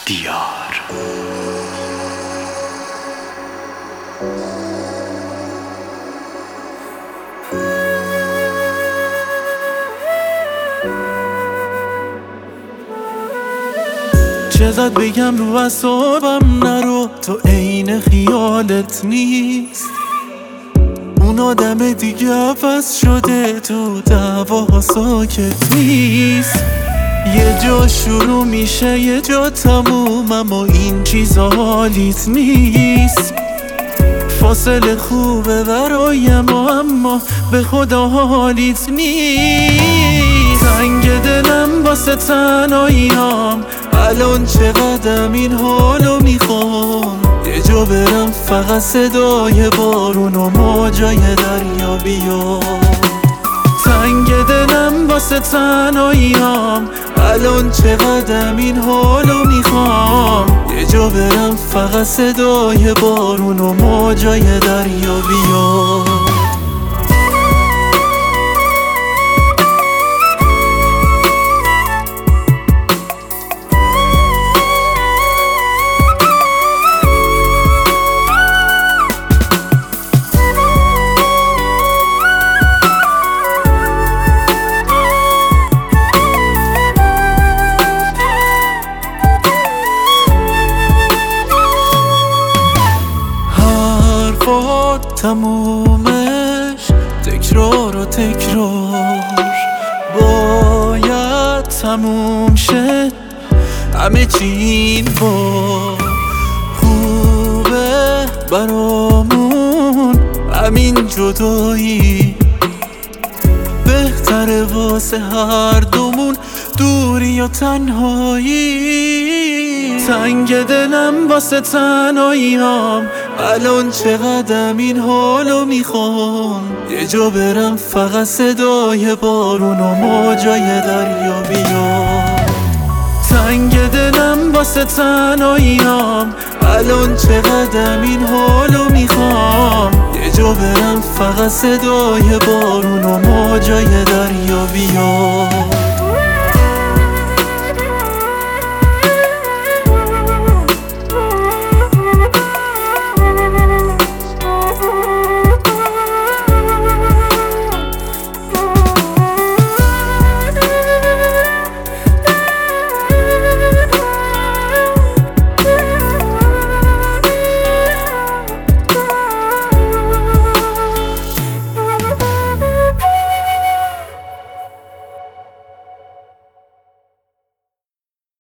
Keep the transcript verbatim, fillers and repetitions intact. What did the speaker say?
دیار. چقدر بگم رو اعصابم نرو، تو عین خیالت نیست. اون آدم دیگه عوض شده، تو دعواها ساکت نیست. یه جا شروع میشه یه جا تموم، اما این چیزا حالیت نیست. فاصله خوبه برای ما، اما به خدا حالیت نیست. تنگ دلم واسه تنهاییام، الان چقدرم این حالو میخوام. یه جا برم فقط صدای بارون و موجای دریا بیاد. تنگ دلم واسه تنهاییام، الان چقدرم این حالو میخوام. یه جا برم فقط صدای بارون و موجای دریا بیاد. تمومش تکرار و تکرار باید تموم شه. همه چی این بار خوبه برامون، همین جدایی بهتره واسه هر دومون، دوری یا تنهایی. تنگ دلم واسه تنهاییام، الان چقدرم این حالو میخوام. یه جا برم فقط صدای بارون و موجای دریا بیاد. تنگ دلم واسه تنهاییام، الان چقدرم این حالو میخوام. یه جا برم فقط صدای بارون و موجای دریا بیاد.